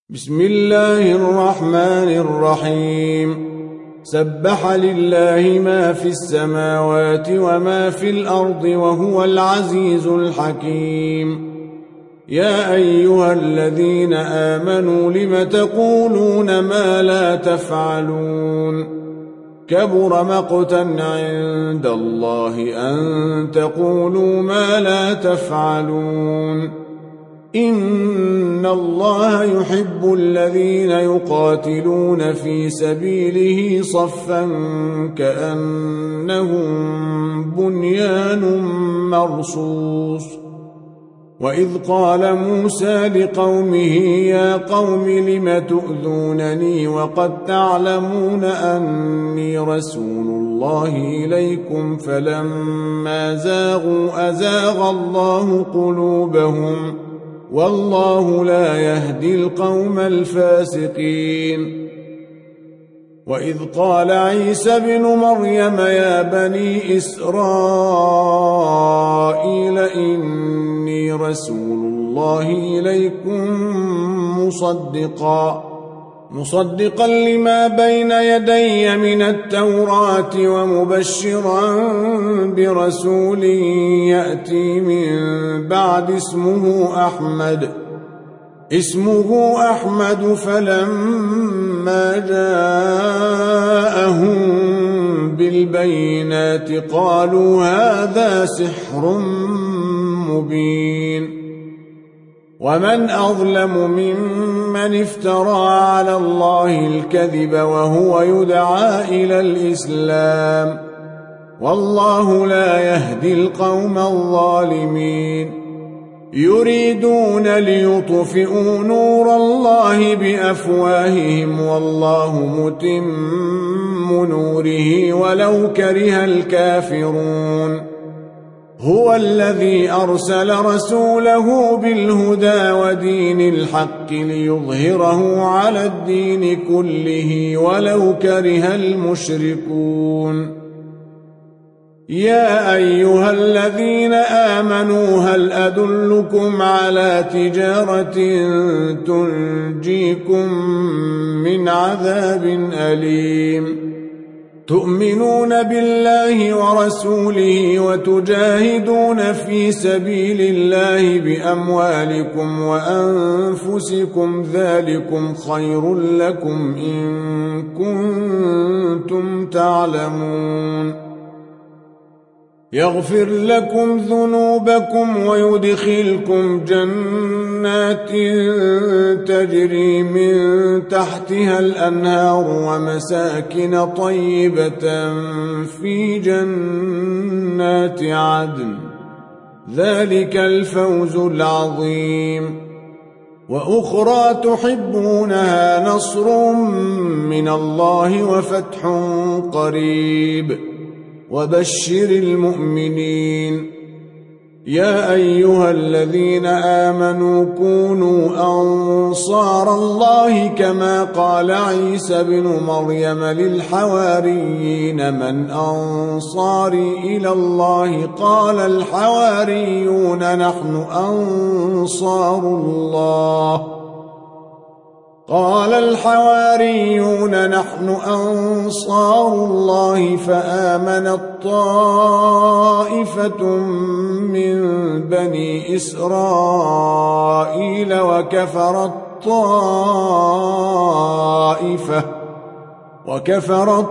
بسم الله الرحمن الرحيم سبح لله ما في السماوات وما في الأرض وهو العزيز الحكيم يا أيها الذين آمنوا لم تقولون ما لا تفعلون كبر مقتا عند الله أن تقولوا ما لا تفعلون إن الله يحب الذين يقاتلون في سبيله صفا كأنهم بنيان مرصوص وإذ قال موسى لقومه يا قوم لم تؤذونني وقد تعلمون أني رسول الله إليكم فلما زاغوا أزاغ الله قلوبهم والله لا يهدي القوم الفاسقين وإذ قال عيسى بن مريم يا بني إسرائيل إني رسول الله إليكم مصدقا لما بين يدي من التوراة ومبشرا برسول يأتي من بعد اسمه أحمد فلما جاءهم بالبينات قالوا هذا سحر مبين ومن أظلم ممن افترى على الله الكذب وهو يدعى إلى الإسلام والله لا يهدي القوم الظالمين يريدون ليطفئوا نور الله بأفواههم والله متم نوره ولو كره الكافرون هو الذي أرسل رسوله بالهدى ودين الحق ليظهره على الدين كله ولو كره المشركون يا أيها الذين آمنوا هل أدلكم على تجارة تنجيكم من عذاب أليم تؤمنون بالله ورسوله وتجاهدون في سبيل الله بأموالكم وأنفسكم ذلكم خير لكم إن كنتم تعلمون يغفر لكم ذنوبكم ويدخلكم جنات تجري من تحتها الأنهار ومساكن طيبة في جنات عدن ذلك الفوز العظيم وأخرى تحبونها نصر من الله وفتح قريب وبشر المؤمنين يا أيها الذين آمنوا كونوا أنصار الله كما قال عيسى بن مريم للحواريين من أنصاري إلى الله قال الحواريون نحن أنصار الله فآمنت طائفة من بني إسرائيل وكفرت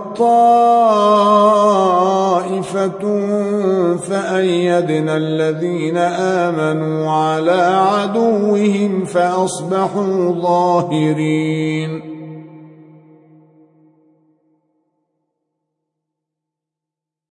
طائفة فأيدنا الذين آمنوا على عدوهم فأصبحوا ظاهرين